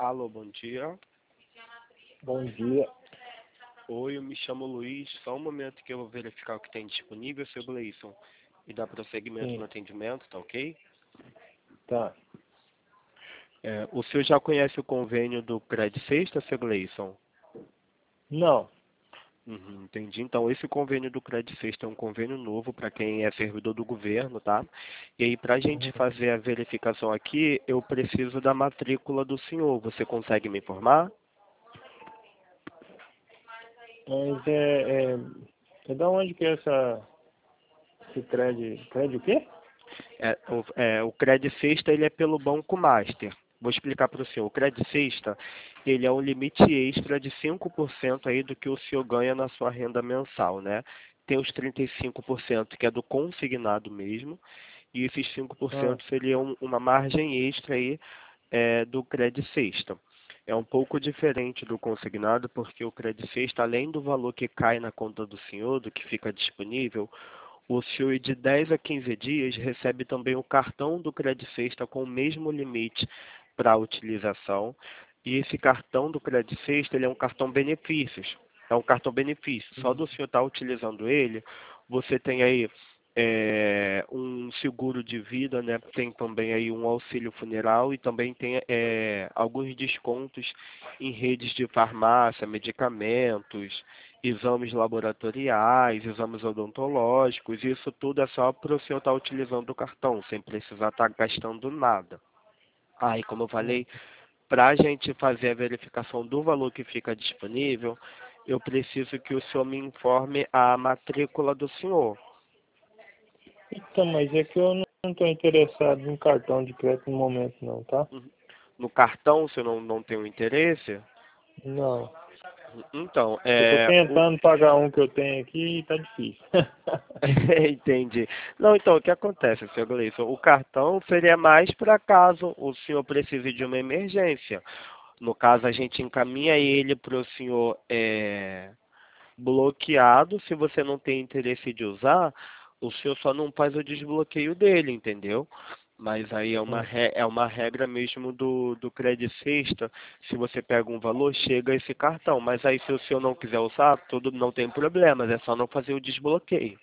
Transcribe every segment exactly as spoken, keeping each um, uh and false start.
Alô, bom dia. Bom dia. Oi, eu me chamo Luiz. Só um momento que eu vou verificar o que tem disponível, seu Gleison. E dar prosseguimento Sim. no atendimento, tá ok? Tá. É, o senhor já conhece o convênio do Cred Sexta, seu Gleison? Não. Uhum, entendi. Então, esse convênio do Cred Sexta é um convênio novo para quem é servidor do governo, tá? E aí, para a gente Uhum. fazer a verificação aqui, eu preciso da matrícula do senhor. Você consegue me informar? Mas é, é, é da onde que é essa, esse crédito? Crédito o quê? É, o, é, o Cred Sexta, ele é pelo Banco Master. Vou explicar para o senhor. O Cred Sexta, ele é um limite extra de cinco por cento aí do que o senhor ganha na sua renda mensal, né? Tem os trinta e cinco por cento que é do consignado mesmo, e esses cinco por Ah, cento seriam uma margem extra aí é, do Cred Sexta. É um pouco diferente do consignado, porque o Cred Sexta, além do valor que cai na conta do senhor, do que fica disponível, o senhor de dez a quinze dias recebe também o cartão do Cred Sexta com o mesmo limite para utilização. E esse cartão do Cred Sexta, ele é um cartão benefícios. É um cartão benefício. Só uhum. do senhor estar utilizando ele, você tem aí é, um seguro de vida, né? Tem também aí um auxílio funeral e também tem é, alguns descontos em redes de farmácia, medicamentos, exames laboratoriais, exames odontológicos. Isso tudo é só para o senhor estar utilizando o cartão, sem precisar estar gastando nada. Aí, como eu Hum. falei, para a gente fazer a verificação do valor que fica disponível, eu preciso que o senhor me informe a matrícula do senhor. Então, mas é que eu não estou interessado em cartão de crédito no momento não, tá? No cartão, o senhor não, não tem o interesse? Não. Então, Eu tô é, o, tentando pagar um que eu tenho aqui e tá difícil. entendi. Não, então, o que acontece, senhor Gleison? O cartão seria mais para caso o senhor precise de uma emergência. No caso, a gente encaminha ele para o senhor é, bloqueado. Se você não tem interesse de usar, o senhor só não faz o desbloqueio dele, entendeu? Mas aí é uma, Hum. re- é uma regra mesmo do, do Credit Sexta. Se você pega um valor, chega esse cartão. Mas aí se o senhor não quiser usar, tudo não tem problemas, é só não fazer o desbloqueio.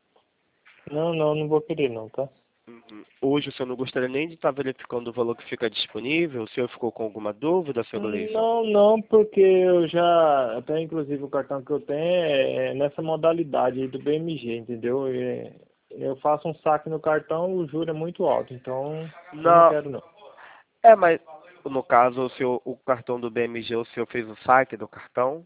Não, não, não vou querer não, tá? Uhum. Hoje o senhor não gostaria nem de estar verificando o valor que fica disponível? O senhor ficou com alguma dúvida, seu Gleison? Não, não, porque eu já, até inclusive o cartão que eu tenho é nessa modalidade aí do B M G, entendeu? É, eu faço um saque no cartão, o juro é muito alto, então eu não Não, quero não. é, mas no caso o senhor, o cartão do B M G, o senhor fez o saque do cartão?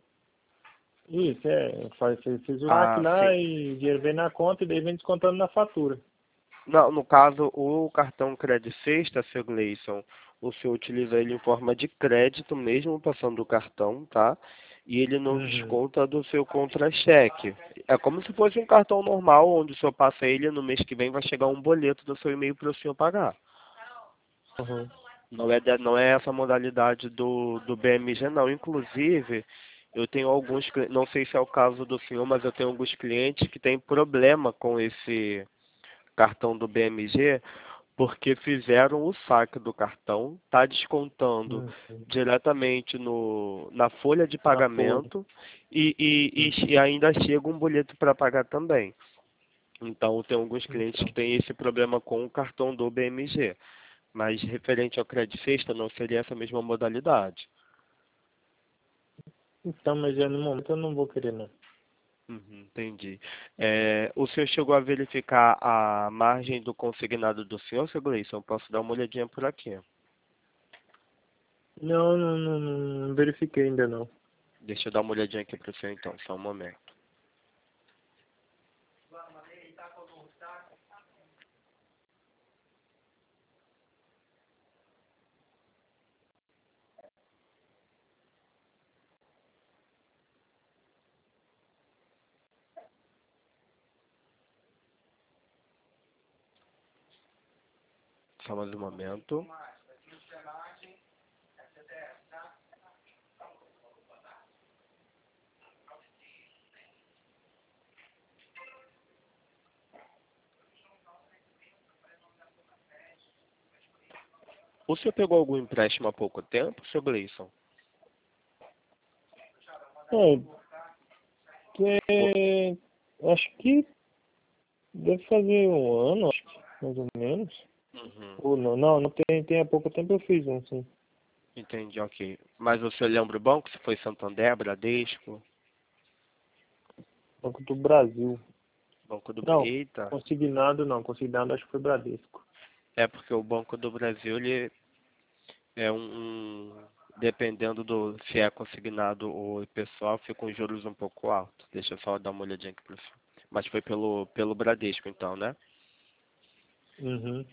Isso, é, eu fa- eu fiz o saque Ah, lá sim. e o dinheiro vem na conta e daí vem descontando na fatura. Não, no caso, o cartão Credit Sexta, seu Gleison, o senhor utiliza ele em forma de crédito, mesmo passando o cartão, tá? E ele não Uhum, desconta do seu contra-cheque. É como se fosse um cartão normal, onde o senhor passa ele no mês que vem vai chegar um boleto do seu e-mail para o senhor pagar. uhum, Não é, de- não é essa modalidade do, do B M G, não. Inclusive, eu tenho alguns, cli- não sei se é o caso do senhor, mas eu tenho alguns clientes que têm problema com esse cartão do B M G, porque fizeram o saque do cartão, está descontando uhum. diretamente no, na folha de Na folha. pagamento e, e, Uhum. e, e ainda chega um boleto para pagar também. Então, tem alguns clientes que Então, têm esse problema com o cartão do B M G. Mas referente ao Credit Sexta, não seria essa mesma modalidade. então, mas é, no momento eu não vou querer não. Uhum, entendi. É, o senhor chegou a verificar a margem do consignado do senhor, seu Gleison? Posso dar uma olhadinha por aqui. Não, não, não, não verifiquei ainda não. Deixa eu dar uma olhadinha aqui para o senhor então, só um momento. Só mais um momento. O senhor pegou algum empréstimo há pouco tempo, senhor Gleison? É, é, acho que deve fazer um ano, acho que, mais ou menos. Uhum. Ou não, não, não tem, tem há pouco tempo eu fiz um, sim. Entendi, ok. Mas o senhor lembra o banco? Se foi Santander, Bradesco? Banco do Brasil. Banco do... Não, Eita, consignado não, consignado acho que foi Bradesco. é porque o Banco do Brasil, ele é um... um- dependendo do se é consignado ou pessoal, fica com juros um pouco altos. Deixa eu só dar uma olhadinha aqui pro senhor. Mas foi pelo, pelo Bradesco, então, né? Uhum.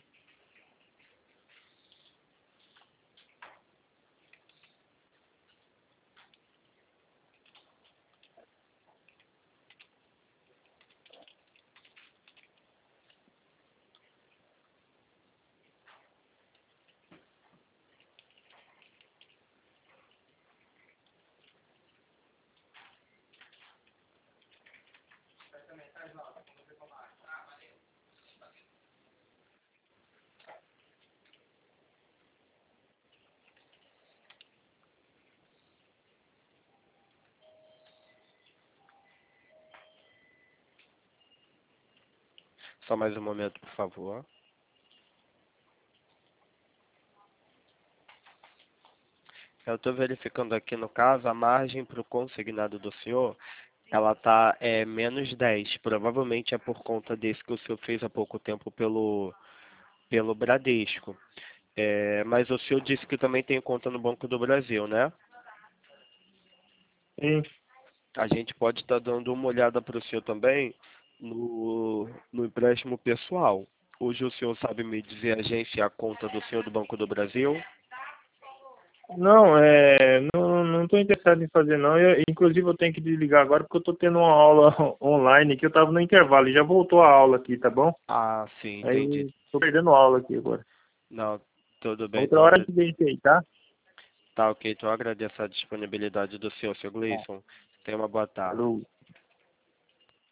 Só mais um momento, por favor. Eu estou verificando aqui no caso, a margem para o consignado do senhor, ela está é, menos dez. Provavelmente é por conta desse que o senhor fez há pouco tempo pelo, pelo Bradesco. É, mas o senhor disse que também tem conta no Banco do Brasil, né? Sim. A gente pode estar dando uma olhada para o senhor também no, no empréstimo pessoal. Hoje o senhor sabe me dizer a agência e a conta do senhor do Banco do Brasil? Não, é, não, não estou interessado em fazer não. Eu, inclusive eu tenho que desligar agora porque eu estou tendo uma aula online aqui, eu estava no intervalo e já voltou a aula aqui, tá bom? Ah, sim, entendi. Aí estou perdendo aula aqui agora. Não, tudo bem, Outra então. hora a gente aí, tá? Tá, ok. Então eu agradeço a disponibilidade do senhor, senhor Gleison. Tenha uma boa tarde. Falou.